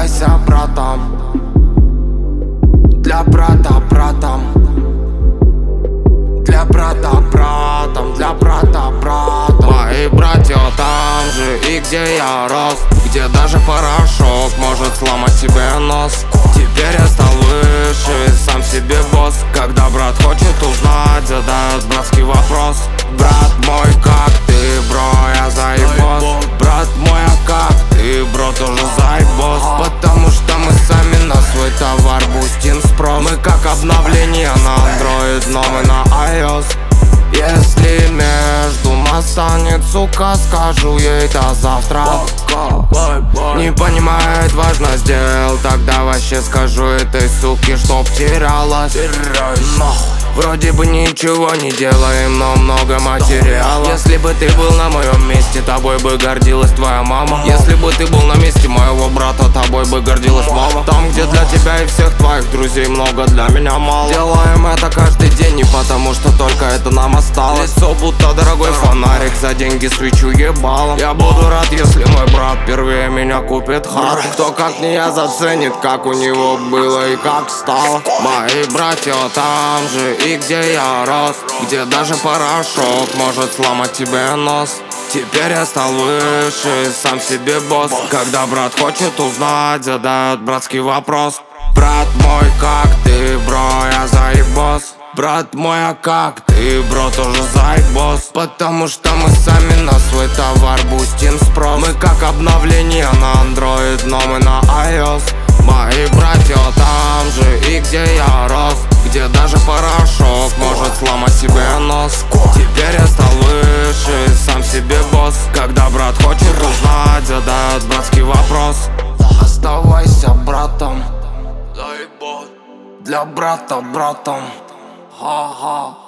Оставайся братом. Для брата братом. Для брата братом. Для брата братом. Мои братья там же и где я рос, где даже порошок может сломать тебе нос. Теперь я стал выше, сам себе босс. Когда брат хочет узнать, задает братский вопрос: брат мой, как ты, бро? Я заебос. Брат мой, а как ты, бро? Тоже заебос. Потому что мы сами на свой товар бустим спрос. Мы как обновление на Android, но мы на iOS. Если между нас станет сука, скажу ей до завтра. Не понимает важность дел, тогда вообще скажу этой суке, чтоб терялась. Вроде бы ничего не делаем, но много материала. Если бы ты был на моем месте, тобой бы гордилась твоя мама. Если бы ты был на месте моего брата, тобой бы гордилась мама. Там, где для тебя и всех твоих друзей много, для меня мало. Делаем это каждый день, не потому что только это нам осталось. Лицо будто дорогой фонарик, за деньги свечу ебалом. Я буду рад, если мой брат первее меня купит хату. Кто как не я заценит, как у него было и как стало. Мои братья там же и где я рос, где даже порошок может сломать тебе нос. Теперь я стал выше, сам себе босс. Когда брат хочет узнать, задает братский вопрос: брат мой, как ты, бро? Я заебос. Брат мой, а как ты, бро? Тоже заебос. Потому что мы сами на свой товар бустим спрос. Мы как обновление на Android, но мы на iOS. Мои братья там же и где я рос, где даже порошок может сломать себе нос. Теперь я стал выше, сам себе босс. Когда брат хочет узнать, задает братский вопрос: оставайся братом. Для брата братом. Ха-ха.